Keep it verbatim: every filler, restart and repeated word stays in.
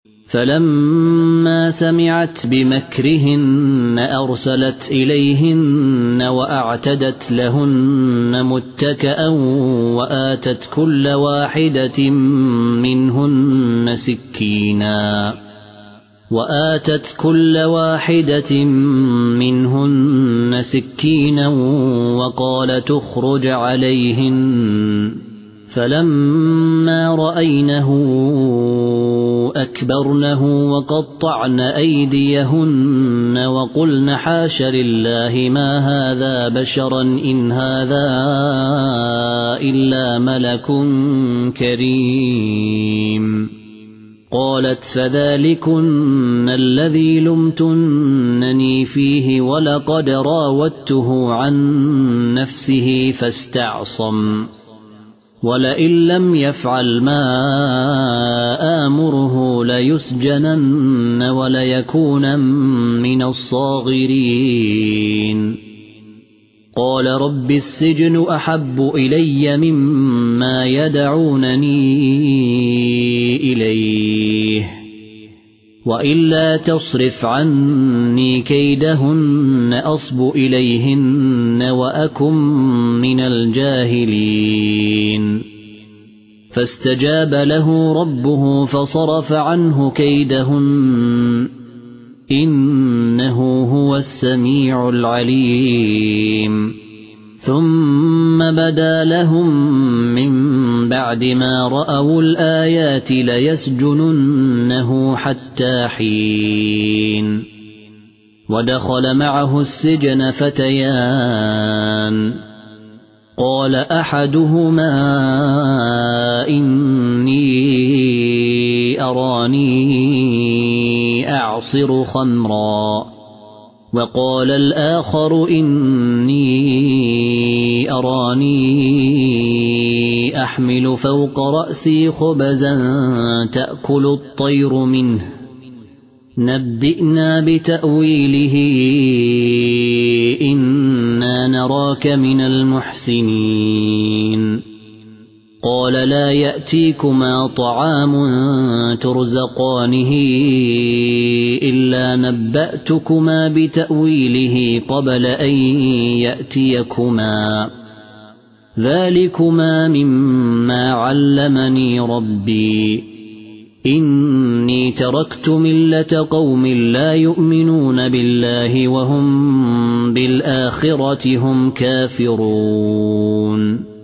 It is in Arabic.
فلما سمعت بمكرهن أرسلت إليهن وأعتدت لهن متكئا وآتت كل واحدة منهن سكينا وآتت كل واحدة منهن سكينا وقالت اخرج عليهن فلما رأينه أكبرنه وقطعن أيديهن وقلن حاش لله ما هذا بشرا إن هذا إلا ملك كريم قالت فذلكن الذي لمتنني فيه ولقد راودته عن نفسه فاستعصم ولئن لم يفعل ما آمره ليسجنن وليكون من الصاغرين قال رب السجن أحب إلي مما يدعونني إليه وإلا تصرف عني كيدهن أصب إليهن وأكن من الجاهلين فاستجاب له ربه فصرف عنه كيدهن إنه هو السميع العليم ثم بدا لهم من بعد ما رأوا الآيات ليسجننه حتى حين ودخل معه السجن فتيان قال أحدهما إني أراني أعصر خمرا وقال الآخر إني أراني أحمل فوق رأسي خبزا تأكل الطير منه نبئنا بتأويله إنا نراك من المحسنين قال لا يأتيكما طعام ترزقانه إلا نبأتكما بتأويله قبل أن يأتيكما ذلكما مما علمني ربي إني تركت ملة قوم لا يؤمنون بالله وهم بالآخرة هم كافرون